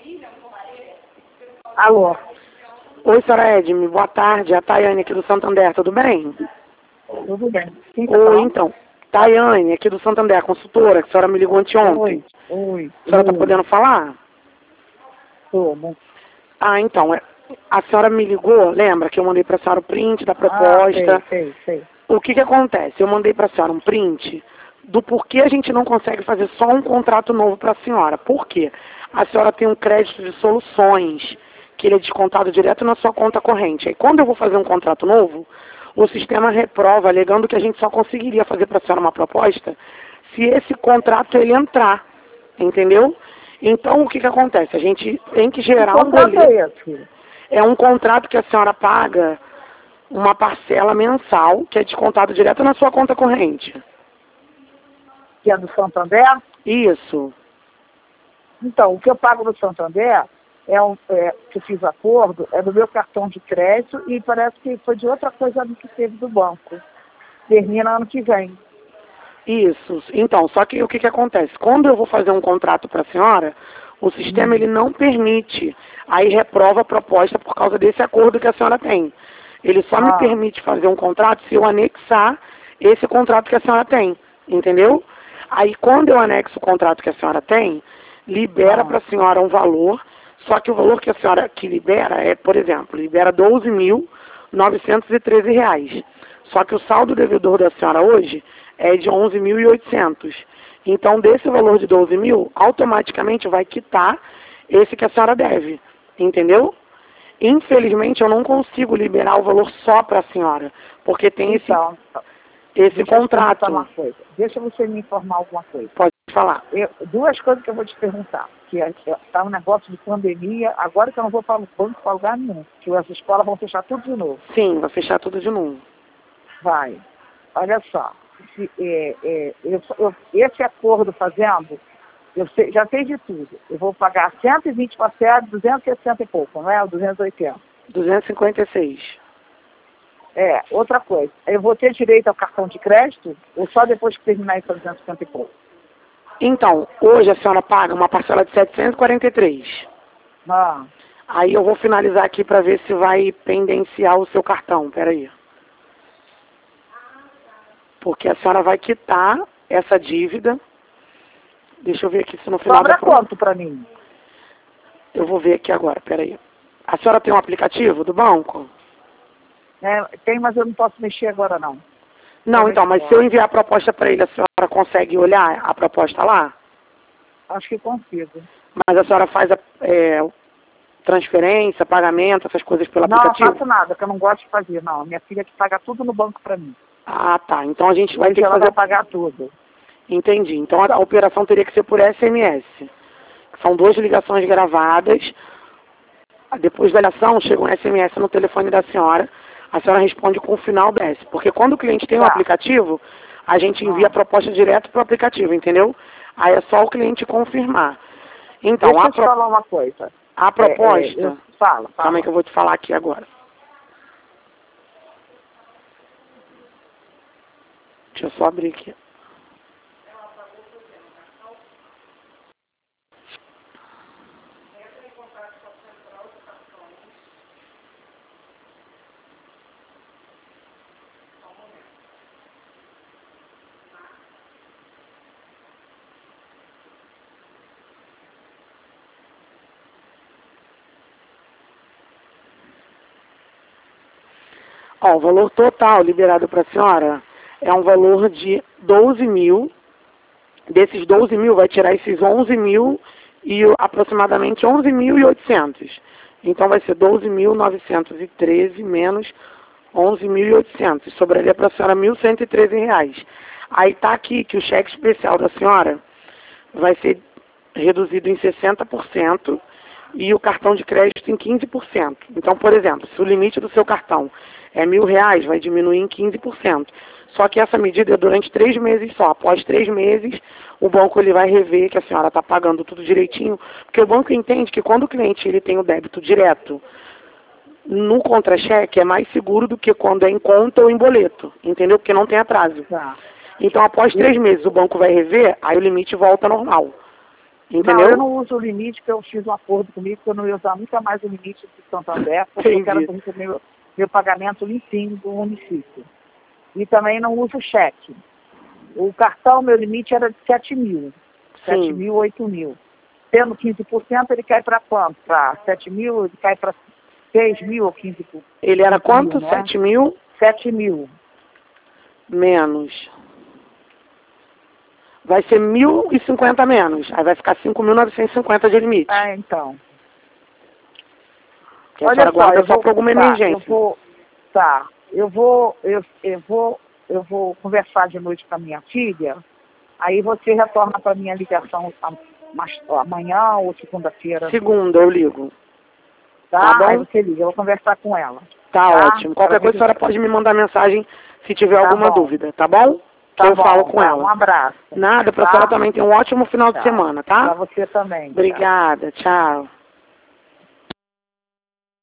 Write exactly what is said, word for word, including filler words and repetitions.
Alô? Oi, senhora Edme, boa tarde. A Tayane aqui do Santander, tudo bem? Tudo bem. Quem tá Oi, falando? então. Tayane aqui do Santander, consultora, que a senhora me ligou anteontem. Oi, oi. A senhora está oi. podendo falar? Como? Ah, então, é- a senhora me ligou, lembra que eu mandei para a senhora o print da Ah, proposta? sei, sei, sei. O que que acontece? Eu mandei para a senhora um print do porquê a gente não consegue fazer só um contrato novo para a senhora. Por quê? A senhora tem um crédito de soluções, que ele é descontado direto na sua conta corrente. Aí quando eu vou fazer um contrato novo, o sistema reprova, alegando que a gente só conseguiria fazer para a senhora uma proposta se esse contrato ele entrar, entendeu? Então o que que acontece? A gente tem que Que gerar um contrato boleto. é esse? É um contrato que a senhora paga uma parcela mensal, que é descontado direto na sua conta corrente. Que é do Santander? Isso. Então, o que eu pago no Santander é um, é, que eu fiz acordo, é do meu cartão de crédito e parece que foi de outra coisa que teve do banco. Termina ano que vem. Isso. Então, só que o que que acontece? Quando eu vou fazer um contrato para a senhora, o sistema Hum. ele não permite. Aí reprova a proposta por causa desse acordo que a senhora tem. Ele só me Ah, permite fazer um contrato se eu anexar esse contrato que a senhora tem. Entendeu? Aí quando eu anexo o contrato que a senhora tem, libera Ah. para a senhora um valor, só que o valor que a senhora que libera é, por exemplo, libera doze mil novecentos e treze reais. Só que o saldo devedor da senhora hoje é de onze mil e oitocentos. Então, desse valor de doze mil, automaticamente vai quitar esse que a senhora deve. Entendeu? Infelizmente, eu não consigo liberar o valor só para a senhora, porque tem esse, então, esse deixa eu te perguntar contrato. uma coisa. Deixa você me informar alguma coisa. Pode falar. Eu- duas coisas que eu vou te perguntar. Que está um negócio de pandemia, agora que eu não vou para o banco para lugar nenhum. Que as escolas vão fechar tudo de novo. Sim, vai fechar tudo de novo. Vai. Olha só. Se, é, é, eu, eu, esse acordo fazendo, eu sei, já sei de tudo. Eu vou pagar cento e vinte parcelas, duzentos e sessenta e pouco, não é? duzentos e oitenta. duzentos e cinquenta e seis. É, outra coisa. Eu vou ter direito ao cartão de crédito ou só depois que terminar esse duzentos e cinquenta e pouco? Então, hoje a senhora paga uma parcela de setecentos e quarenta e três. Ah, Aí eu vou finalizar aqui para ver se vai pendenciar o seu cartão. Peraí. Porque a senhora vai quitar essa dívida. Deixa eu ver aqui se no final sobra da... quanto para mim? Eu vou ver aqui agora, peraí. A senhora tem um aplicativo do banco? É, tem, mas eu não posso mexer agora não. Não, Tô então, na mas se escola. eu enviar a proposta para ele, a senhora consegue olhar a proposta lá? Acho que consigo. Mas a senhora faz a é, transferência, pagamento, essas coisas pelo Não, não aplicativo? faço nada, que eu não gosto de fazer, não. Minha filha que paga tudo no banco para mim. Ah, tá. Então a gente vai Hoje ter que ela fazer... vai pagar tudo. Entendi. Então a, a operação teria que ser por S M S. São duas ligações gravadas. Depois da ligação, chega um S M S no telefone da senhora. A senhora responde com o final do S. Porque quando o cliente tem um Tá. aplicativo, a gente envia Ah. a proposta direto para o aplicativo, entendeu? Aí é só o cliente confirmar. Então, Deixa a, eu te pro... falar uma coisa. a É, proposta... é, eu... Fala, fala. Calma aí que eu vou te falar aqui agora. Deixa eu só abrir aqui. Ó, o valor total liberado para a senhora é um valor de doze mil. Desses doze mil, vai tirar esses onze mil e o- aproximadamente onze mil e oitocentos. Então vai ser doze mil novecentos e treze menos onze mil e oitocentos. Sobraria para a senhora mil cento e treze reais. Aí tá aqui que o cheque especial da senhora vai ser reduzido em sessenta por cento e o cartão de crédito em quinze por cento. Então, por exemplo, se o limite do seu cartão é mil reais, vai diminuir em quinze por cento. Só que essa medida é durante três meses só. Após três meses, o banco ele vai rever que a senhora está pagando tudo direitinho, porque o banco entende que quando o cliente ele tem o débito direto no contra-cheque, é mais seguro do que quando é em conta ou em boleto, entendeu? Porque não tem atraso. Tá. Então, após três meses, o banco vai rever, aí o limite volta ao normal. Entendeu? Não, eu não uso o limite, porque eu fiz um acordo comigo que eu não ia usar nunca mais o limite do Santander, porque Entendi. eu quero receber meu, meu pagamento limpinho do município. E também não uso cheque. O cartão, meu limite era de sete mil. sete mil, oito mil. Tendo quinze por cento, ele cai para quanto? Para sete mil, ele cai para seis mil ou quinze por cento. Ele era quanto? Mil, sete mil? sete mil. Menos. Vai ser mil e cinquenta menos. Aí vai ficar cinco mil novecentos e cinquenta de limite. Ah, então. Que a senhora guarda só para alguma tá, emergência. Eu vou, tá, eu vou, eu, eu vou, eu vou conversar de noite com a minha filha, aí você retorna para minha ligação amanhã ou segunda-feira. Segunda, eu ligo. Tá? Tá bom? Aí você liga, eu vou conversar com ela. Tá, Tá? ótimo. Qualquer coisa a senhora pode me mandar mensagem se tiver Tá alguma bom. dúvida, tá bom? Tá Que eu bom, falo com tá, ela. um abraço. Nada, pra Tá? senhora também ter um ótimo final Tá. de semana, tá? Pra você também. Obrigada, tchau.